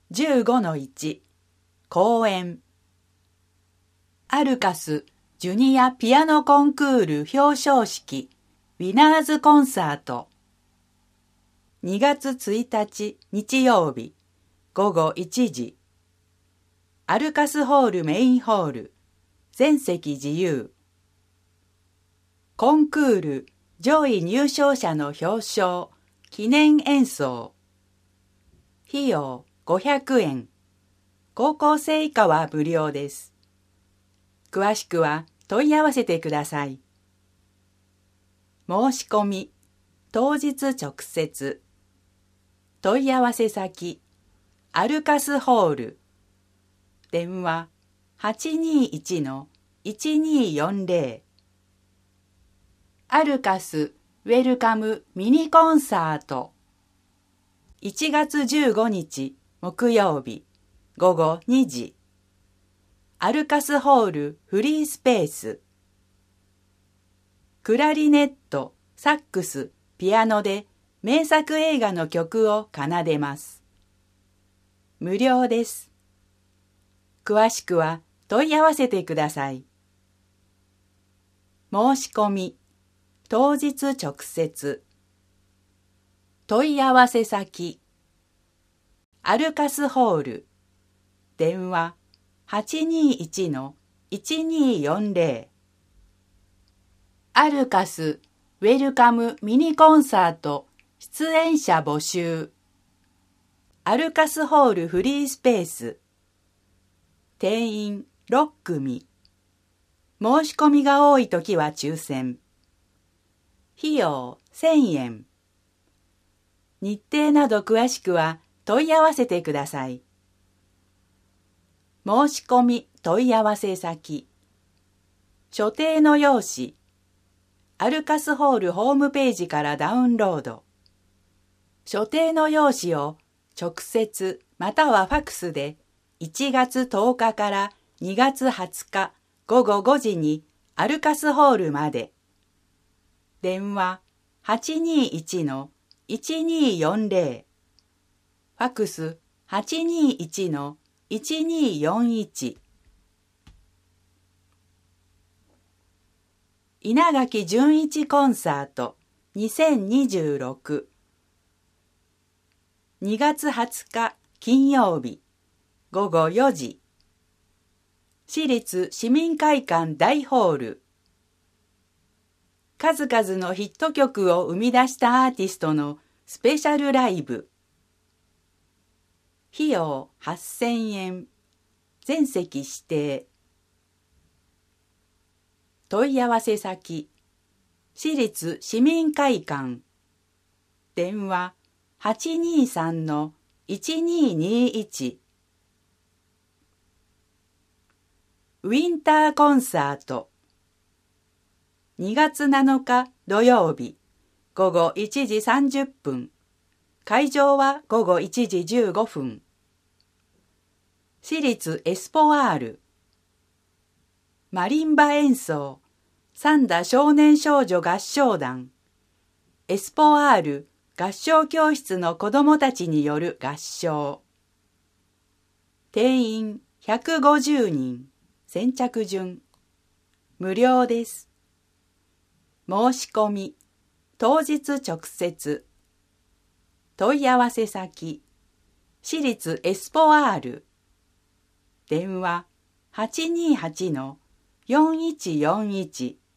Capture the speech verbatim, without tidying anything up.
じゅうごのいち 講演アルカスジュニアピアノコンクール表彰式ウィナーズコンサートにがつついたち日曜日ごごいちじアルカスホールメインホール全席自由コンクール上位入賞者の表彰記念演奏費用ごひゃくえん高校生以下は無料です。詳しくは問い合わせてください。申し込み当日直接問い合わせ先アルカスホール電話 はちにいちのいちによんぜろ アルカスウェルカムミニコンサートいちがつじゅうごにち木曜日ごごにじアルカスホールフリースペースクラリネット、サックス、ピアノで名作映画の曲を奏でます。無料です。詳しくは問い合わせてください。申し込み当日直接問い合わせ先アルカスホール電話 はちにいちのいちによんぜろ アルカスウェルカムミニコンサート出演者募集アルカスホールフリースペース定員ろっくみ申し込みが多いときは抽選費用せんえん日程など詳しくは問い合わせてください。申し込み問い合わせ先所定の用紙アルカスホールホームページからダウンロード所定の用紙を直接またはファクスでいちがつとおかからにがつはつかごごごじにアルカスホールまで電話 はちにいちのいちによんぜろ ファクス はちにいちのいちによんいち稲垣淳一コンサートにせんにじゅうろくにがつはつか金曜日ごごよじ市立市民会館大ホール数々のヒット曲を生み出したアーティストのスペシャルライブ費用はっせんえん全席指定問い合わせ先市立市民会館電話 はちにさんのいちににいちウィンターコンサートにがつなのか土曜日ごごいちじさんじゅっぷん会場はごごいちじじゅうごふん市立エスポワールマリンバ演奏三田少年少女合唱団エスポワール合唱教室の子どもたちによる合唱定員ひゃくごじゅうにん先着順無料です申し込み当日直接問い合わせ先市立エスポワール電話 はちにはちのよんいちよんいち